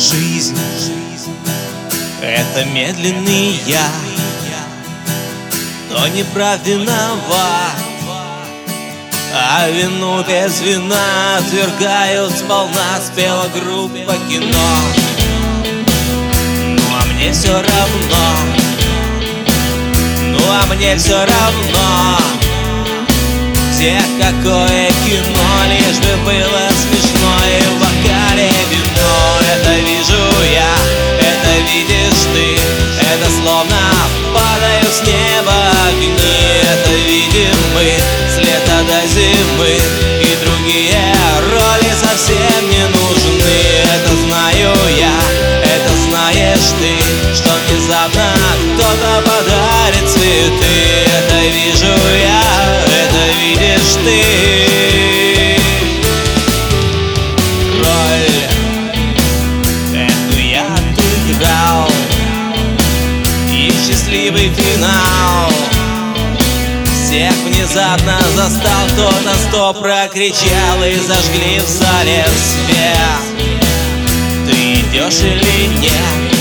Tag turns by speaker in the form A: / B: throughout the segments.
A: Жизнь — это медленный я, но не прав, виноват, а вину без вина отвергают сполна. Спела группа «Кино», ну а мне все равно, ну а мне все равно. Где какое кино, лишь бы было смешно. И в бокале вино, это вижу я, это видишь ты. Это словно падают с неба огни. Это видим мы с лета до зимы, и другие роли совсем не нужны. Это знаю я, это знаешь ты, что внезапно кто-то подарит цветы. Это вижу я, это видишь ты. Роль эту я отыграл, и счастливый финал всех внезапно застал. Кто-то стоп прокричал, и зажгли в зале свет. Ты идешь или нет?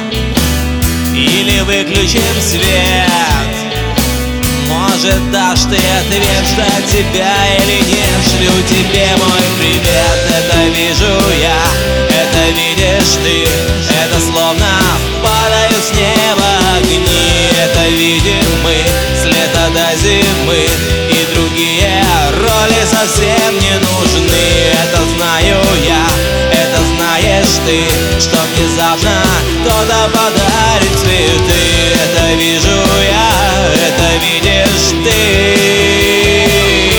A: Или выключим свет? Может, дашь ты ответ, ждать тебя или нет? Шлю тебе мой привет. Это вижу я, это видишь ты. Это словно падают с неба огни. Это видим мы с лета до зимы, и другие роли совсем не нужны. Это знаю я, это знаешь ты, что внезапно кто-то подарит цветы. Это вижу я, это видишь ты.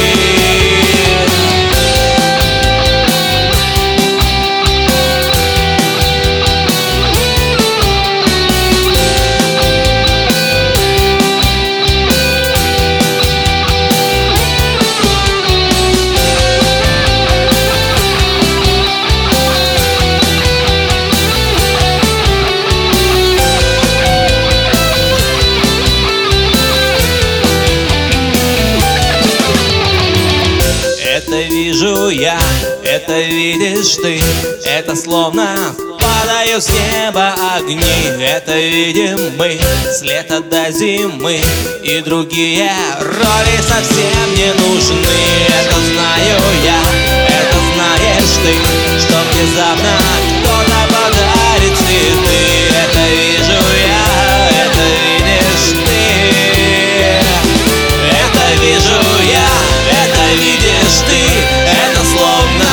A: Это вижу я, это видишь ты. Это словно падают с неба огни. Это видим мы с лета до зимы, и другие роли совсем не нужны. Это знаю я, это знаешь ты, что внезапно кто-то подарит цветы. Это вижу я, это видишь ты. Это вижу я, это видишь ты. Это словно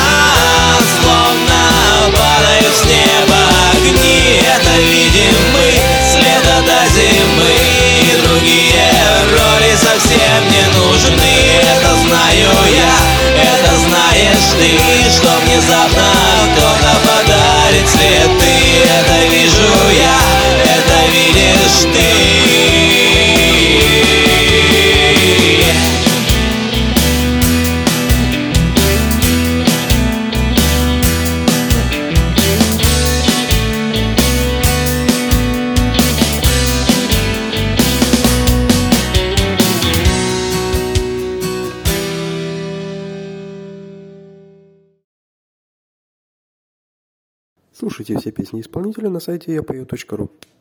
A: падают с неба огни. Это видим мы с лета до зимы, и другие роли совсем не нужны. Это знаю я, это знаешь ты, что внезапно кто-то подарит цветы. Это вижу я, это видишь ты.
B: Слушайте все песни исполнителя на сайте yapою.ru.